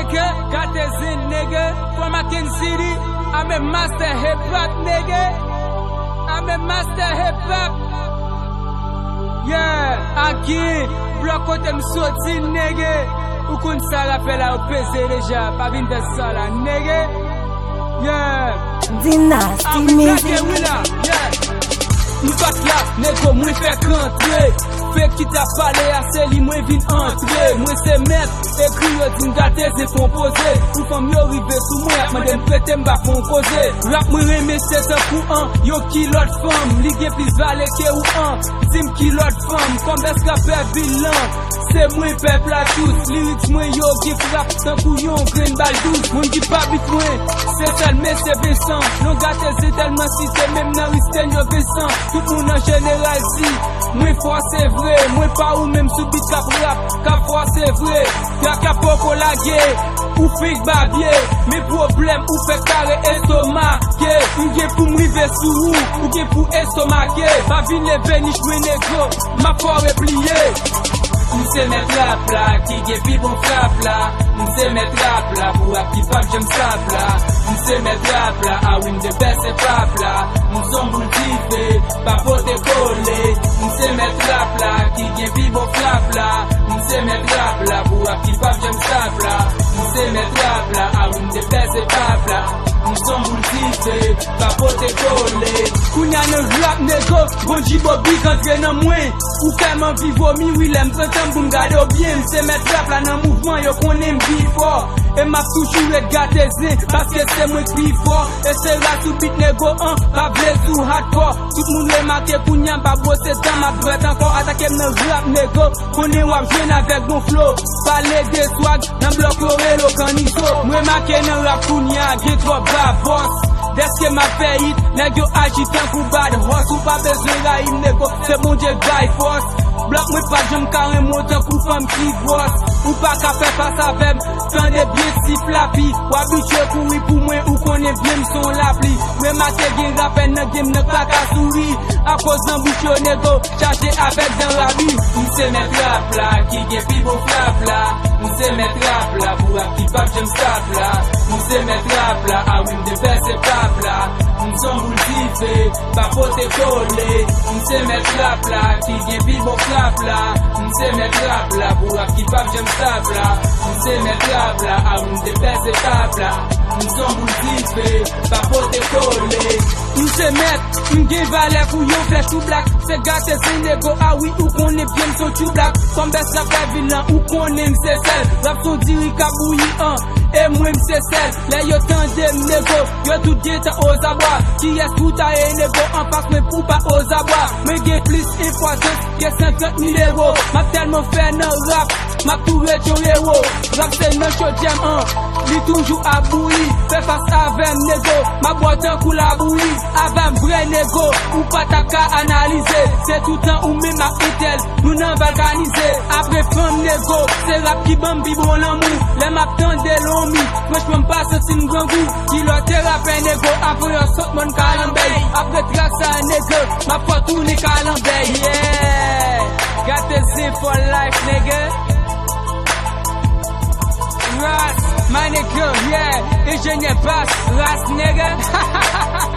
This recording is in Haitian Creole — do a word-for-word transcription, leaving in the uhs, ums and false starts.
nigga, got this in, nigga. From Mackin City, I'm a master hip hop, nigga. I'm a master hip hop. Yeah, aqui, bloco tem sorti, nigga. Ou kon sa la fait la ou pese déjà, pas vin de ça la, nigga. Yeah. Dynasty Music. Yeah. M'pas là, nego, moi fait rentrer. Fait qui t'a parlé assez, li moi vin entrer. Moi c'est maître, écrit yo din gâté c'est composé. Ou femme yo rive sous moi, m'dem prêter m'ba fon causer. Rap moi remé c'est un coup un, yo qui l'autre femme, li gen plus valé que ou un. Dim qui l'autre femme, comme est-ce qu'a fait bilan. C'est moi peuple à tous, lyrics moi yo qui frappe, tant couillon green ball douce. Mon qui pas bit moi, c'est tel mais c'est baissant. Non gâté c'est tellement si c'est même nan risten yo baissant. Tout le monde en général si, moi foi c'est vrai, moi pas ou même sous bit cap rap, cap foi c'est vrai. Y'a qu'à poco la guerre, ou fig babier, mes problèmes ou fait carré estomaqué. Ou gen pour m'river sous ou, ou gen pour estomaqué. Ma vie n'est veni j'me négro, ma forêt pliée. M'se mettre la plat, qui gen pi bon frappe là. M'se mettre la plat, pour a qui pape j'aime sap là. M'se mettre la plat, ah oui m'de baisse et pape là. M'son boule tifé, pas pote collé. M'se mettre la plat, qui gen pi bon frappe là. M'se mettre la plat, pour a qui pape j'aime sap là. M'se mettre la plat, ah oui m'de baisse et pape là. M'son boule tifé, pas pote collé. Kounya ne rap nego, bon jibobi rentre nan mwen. Ou fait m'en vivo mi, oui l'aime printemps pour m'garder au bien. M'se mettre la plat nan mouvement, yo konnen m'bi fort. Et m'a toujours être gâté parce que c'est moi qui fort. Et c'est là tout bit nego un, pas blaze ou hardcore. Tout le monde les marqué pour n'y pas bosser dans ma droite encore. Attaquer me rap nego, konnen wap jeune avec mon flow. Parler des swag, nan bloc oré l'ocaniso. Moi marqué nan rap pour n'y a, get trop bas boss. Dès que m'a fait hit, nèg yo agite un coup bad horse. Ou pas besoin la him nego, c'est bon Dieu by force. Bloc moi pas j'aime carré monte coup femme qui bosse. Ou pas qu'à faire face avec, tant des biais si flappy. Ou habitué courir pour moi ou connaît bien son l'appli. Moi ma te gen rappel nan game nan pas qu'à sourire. À cause d'un bouchon nego, chargé avec dans la rue. M'se mettre rap là, qui gen pi bon flap là. M'se mettre rap là, pour a qui pape j'aime sap là. M'se mettre rap là, ah oui m'de baisse et pape là. M'son boule tifé, pas pote collé. M'se mettre rap là, qui gen pi bon flap là. M'se mettre rap là, pour a qui pape j'aime sap là. M'se mettre rap là, ah oui m'de baisse et pape là. M'son boule tifé, pas pote collé. M'se mettre, m'gen valeur pour yo flèche tout black. C'est gâté c'est nego, ah oui ou qu'on est bien so tout black. Comme baisse la fait vilain ou qu'on aime c'est celle. Rap son diri kabouyi un. Et moi m'se celle, là yo tendem nego, yo tout guette aux abois. Qui est tout à et nego, en face mais pour pas aux abois. Mais gen plus important que cinquante mille euros. M'a tellement fait nan rap, m'a tout ton héros. Rap c'est non show jam un, li toujours à bouillir. Fais face avec nego, ma boîte un coup la bouillie. Avec vrai nego, ou pas ta qu'à analyser. C'est tout temps ou même à Etel, nous n'en valganiser. Après femme nego, c'est rap qui bambi bon l'amour. Les m'a tendé long. Moi je peux pas sentir un grand goût. Qui l'a thérapé nego. Après un saute mon calambay. Après trace à nego. Ma foi tourne calambay. Yeah. Got the zip for life nigga. Ras, my nigga, yeah. Ingénieur basse, ras nigga.